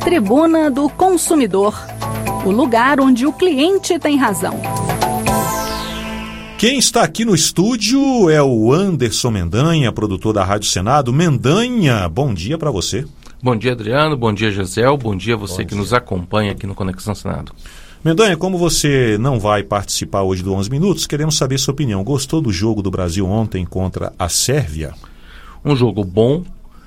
Tribuna do Consumidor, o lugar onde o cliente tem razão. Quem está aqui no estúdio é o Anderson Mendanha, produtor da Rádio Senado. Mendanha, bom dia para você. Bom dia, Adriano. Bom dia, Gisele. Bom dia a você que nos acompanha aqui no Conexão Senado. Mendanha, como você não vai participar hoje do 11 Minutos, queremos saber sua opinião. Gostou do jogo do Brasil ontem contra a Sérvia? Um jogo bom.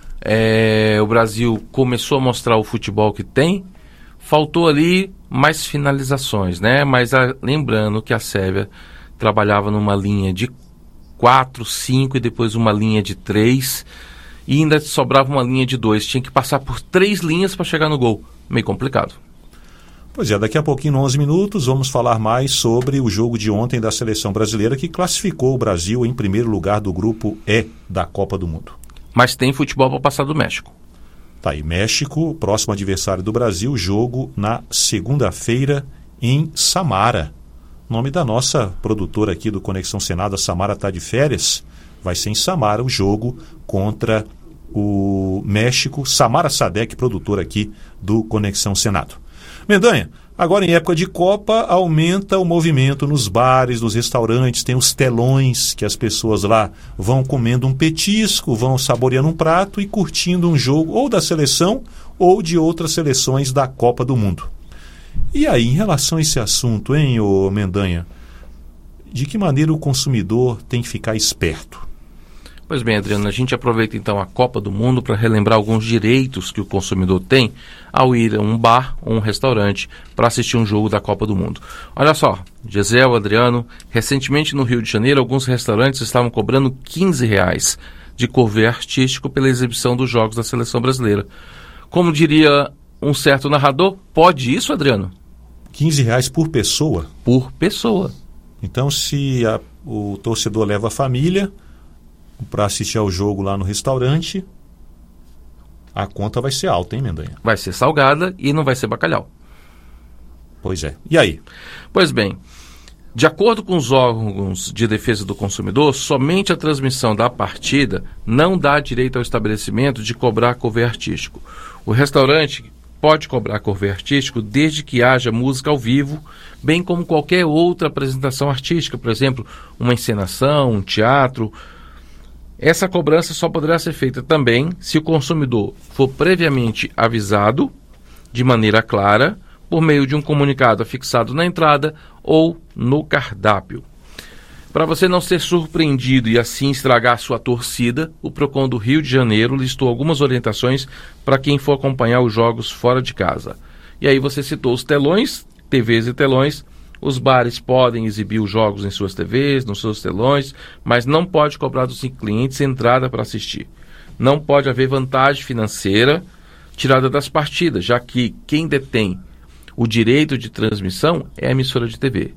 O Brasil começou a mostrar o futebol que tem. Faltou ali mais finalizações, né? Mas lembrando que a Sérvia trabalhava numa linha de 4, 5 e depois uma linha de 3 e ainda sobrava uma linha de 2. Tinha que passar por 3 linhas para chegar no gol. Meio complicado. Pois é, daqui a pouquinho, no 11 Minutos, vamos falar mais sobre o jogo de ontem da seleção brasileira que classificou o Brasil em primeiro lugar do grupo E da Copa do Mundo. Mas tem futebol para passar do México. Tá aí, México, próximo adversário do Brasil, jogo na segunda-feira em Samara. Nome da nossa produtora aqui do Conexão Senado, a Samara está de férias. Vai ser em Samara o jogo contra o México. Samara Sadek, produtora aqui do Conexão Senado. Mendanha, agora em época de Copa, aumenta o movimento nos bares, nos restaurantes, tem os telões que as pessoas lá vão comendo um petisco, vão saboreando um prato e curtindo um jogo ou da seleção ou de outras seleções da Copa do Mundo. E aí, em relação a esse assunto, hein, ô Mendanha, de que maneira o consumidor tem que ficar esperto? Pois bem, Adriano, a gente aproveita então a Copa do Mundo para relembrar alguns direitos que o consumidor tem ao ir a um bar ou um restaurante para assistir um jogo da Copa do Mundo. Olha só, Gisele, Adriano, recentemente no Rio de Janeiro, alguns restaurantes estavam cobrando R$15 de couvert artístico pela exibição dos jogos da seleção brasileira. Como diria um certo narrador, pode isso, Adriano? R$15 por pessoa? Por pessoa. Então, se o torcedor leva a família para assistir ao jogo lá no restaurante, a conta vai ser alta, hein, Mendanha? Vai ser salgada e não vai ser bacalhau. Pois é. E aí? Pois bem, de acordo com os órgãos de defesa do consumidor, somente a transmissão da partida não dá direito ao estabelecimento de cobrar couvert artístico. O restaurante pode cobrar couvert artístico desde que haja música ao vivo, bem como qualquer outra apresentação artística, por exemplo, uma encenação, um teatro. Essa cobrança só poderá ser feita também se o consumidor for previamente avisado, de maneira clara, por meio de um comunicado afixado na entrada ou no cardápio. Para você não ser surpreendido e assim estragar sua torcida, o Procon do Rio de Janeiro listou algumas orientações para quem for acompanhar os jogos fora de casa. E aí você citou os telões, TVs e telões. Os bares podem exibir os jogos em suas TVs, nos seus telões, mas não pode cobrar dos clientes entrada para assistir. Não pode haver vantagem financeira tirada das partidas, já que quem detém o direito de transmissão é a emissora de TV.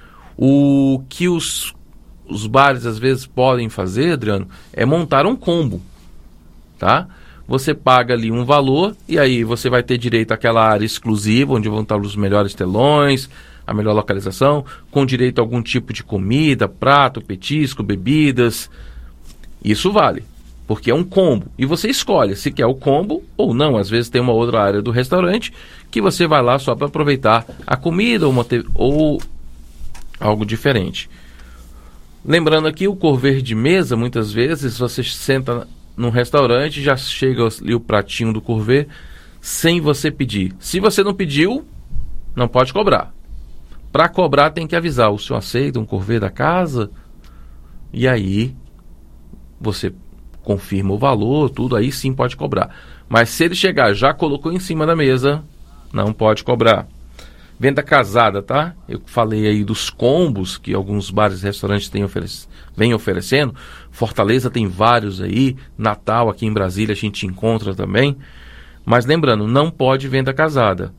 O que os bares às vezes podem fazer, Adriano, é montar um combo, tá? Você paga ali um valor e aí você vai ter direito àquela área exclusiva, onde vão estar os melhores telões, a melhor localização, com direito a algum tipo de comida, prato, petisco, bebidas. Isso vale, porque é um combo. E você escolhe se quer o combo ou não. Às vezes tem uma outra área do restaurante que você vai lá só para aproveitar a comida ou algo diferente. Lembrando aqui, o couvert de mesa, muitas vezes você senta num restaurante, já chega ali o pratinho do couvert sem você pedir. Se você não pediu, não pode cobrar. Para cobrar tem que avisar, o senhor aceita um couvert da casa? E aí você confirma o valor, tudo, aí sim pode cobrar. Mas se ele chegar, já colocou em cima da mesa, não pode cobrar. Venda casada, tá? Eu falei aí dos combos que alguns bares e restaurantes vêm oferecendo. Fortaleza tem vários aí. Natal, aqui em Brasília, a gente encontra também. Mas lembrando, não pode venda casada.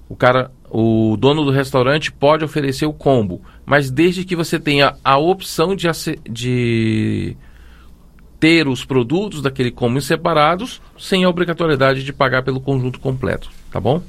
O dono do restaurante pode oferecer o combo, mas desde que você tenha a opção de ter os produtos daquele combo separados, sem a obrigatoriedade de pagar pelo conjunto completo, tá bom?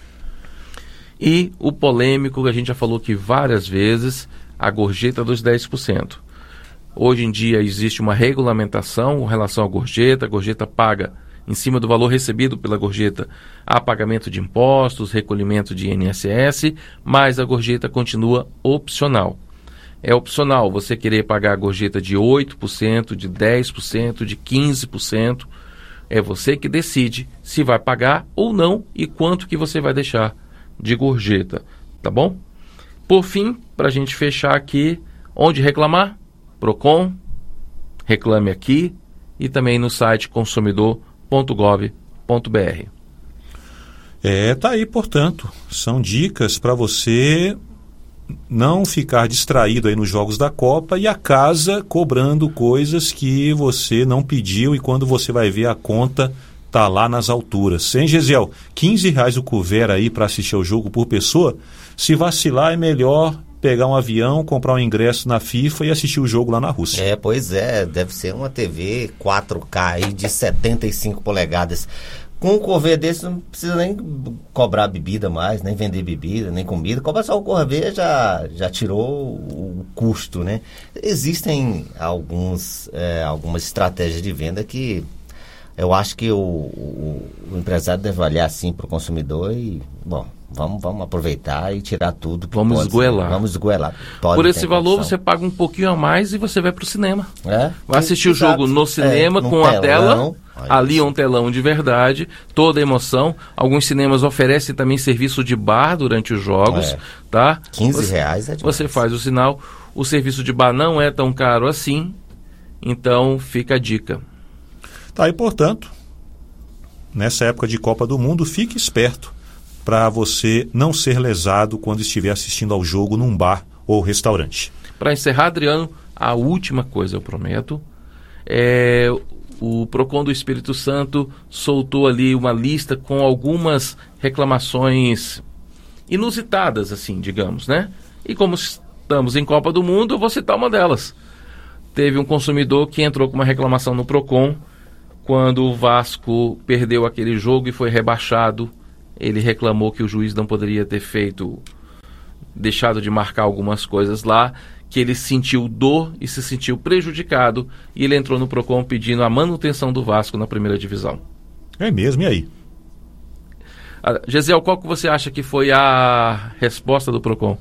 E o polêmico, que a gente já falou aqui várias vezes, a gorjeta dos 10%. Hoje em dia existe uma regulamentação com relação à gorjeta. A gorjeta paga em cima do valor recebido pela gorjeta, há pagamento de impostos, recolhimento de INSS, mas a gorjeta continua opcional. É opcional você querer pagar a gorjeta de 8%, de 10%, de 15%. É você que decide se vai pagar ou não e quanto que você vai deixar de gorjeta, tá bom? Por fim, para a gente fechar aqui, onde reclamar? Procon, Reclame Aqui e também no site consumidor.gov.br. Tá aí, portanto, são dicas para você não ficar distraído aí nos jogos da Copa e a casa cobrando coisas que você não pediu e quando você vai ver a conta tá lá nas alturas. Hein, Gesiel? R$15 o couvert aí para assistir ao jogo por pessoa. Se vacilar é melhor pegar um avião, comprar um ingresso na FIFA e assistir o jogo lá na Rússia. Pois é, deve ser uma TV 4K aí de 75 polegadas. Com um corvê desse não precisa nem cobrar bebida mais, nem vender bebida, nem comida. Cobra só o corvê, já tirou o custo, né? Existem algumas estratégias de venda que eu acho que o empresário deve olhar assim para o consumidor e, bom, vamos aproveitar e tirar tudo. Vamos esgoelar. Vamos esgoelar. Por esse valor você paga um pouquinho a mais e você vai para o cinema. Vai assistir Exato. O jogo no cinema com a tela. Ali é um telão de verdade, toda a emoção. Alguns cinemas oferecem também serviço de bar durante os jogos, tá? R$15 é demais. Você faz o sinal. O serviço de bar não é tão caro assim, então fica a dica. Tá, e portanto, nessa época de Copa do Mundo, fique esperto para você não ser lesado quando estiver assistindo ao jogo num bar ou restaurante. Para encerrar, Adriano, a última coisa eu prometo, o Procon do Espírito Santo soltou ali uma lista com algumas reclamações inusitadas, assim, digamos, né? E como estamos em Copa do Mundo, eu vou citar uma delas. Teve um consumidor que entrou com uma reclamação no Procon quando o Vasco perdeu aquele jogo e foi rebaixado. Ele reclamou que o juiz não poderia ter deixado de marcar algumas coisas lá, que ele sentiu dor e se sentiu prejudicado, e ele entrou no Procon pedindo a manutenção do Vasco na primeira divisão. É mesmo, e aí? Gesiel, qual que você acha que foi a resposta do Procon?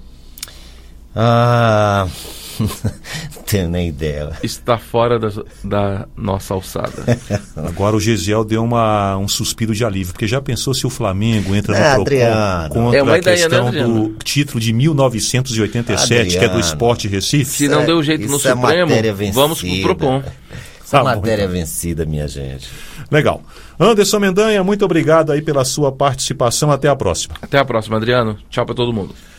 Não tenho nem ideia. Está fora da nossa alçada. Agora o Gesiel deu um suspiro de alívio, porque já pensou se o Flamengo entra no Procon contra uma ideia, questão né, do título de 1987, que é do Sport Recife? Se não deu jeito no Supremo, vamos pro Procon. Essa matéria é vencida, minha gente. Legal. Anderson Mendanha, muito obrigado aí pela sua participação. Até a próxima. Até a próxima, Adriano. Tchau para todo mundo.